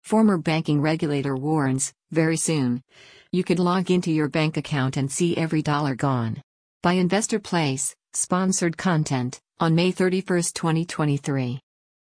Former banking regulator warns, very soon, you could log into your bank account and see every dollar gone. By Investor Place, sponsored content, on May 31, 2023.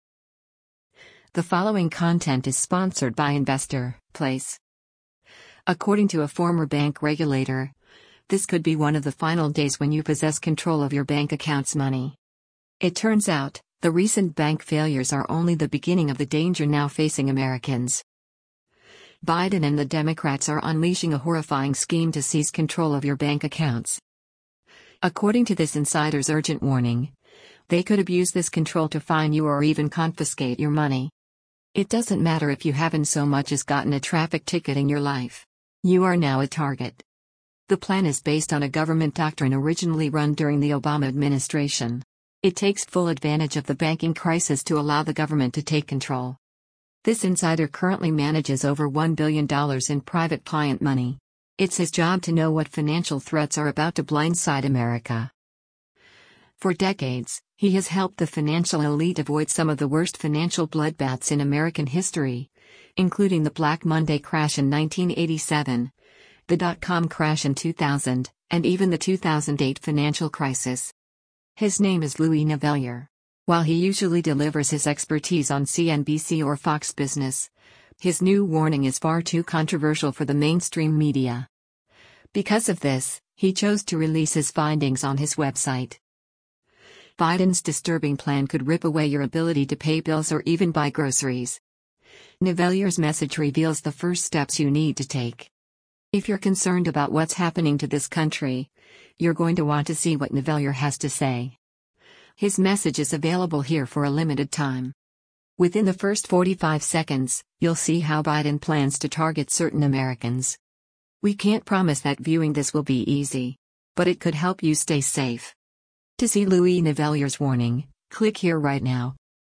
The following content is sponsored by Investor Place. According to a former bank regulator, this could be one of the final days when you possess control of your bank account's money. It turns out, the recent bank failures are only the beginning of the danger now facing Americans. Biden and the Democrats are unleashing a horrifying scheme to seize control of your bank accounts. According to this insider's urgent warning, they could abuse this control to fine you or even confiscate your money. It doesn't matter if you haven't so much as gotten a traffic ticket in your life. You are now a target. The plan is based on a government doctrine originally run during the Obama administration. It takes full advantage of the banking crisis to allow the government to take control. This insider currently manages over $1 billion in private client money. It's his job to know what financial threats are about to blindside America. For decades, he has helped the financial elite avoid some of the worst financial bloodbaths in American history, including the Black Monday crash in 1987, the dot-com crash in 2000, and even the 2008 financial crisis. His name is Louis Navellier. While he usually delivers his expertise on CNBC or Fox Business, his new warning is far too controversial for the mainstream media. Because of this, he chose to release his findings on his website. Biden's disturbing plan could rip away your ability to pay bills or even buy groceries. Navellier's message reveals the first steps you need to take. If you're concerned about what's happening to this country, you're going to want to see what Navellier has to say. His message is available here for a limited time. Within the first 45 seconds, you'll see how Biden plans to target certain Americans. We can't promise that viewing this will be easy, but it could help you stay safe. To see Louis Navellier's warning, click here right now.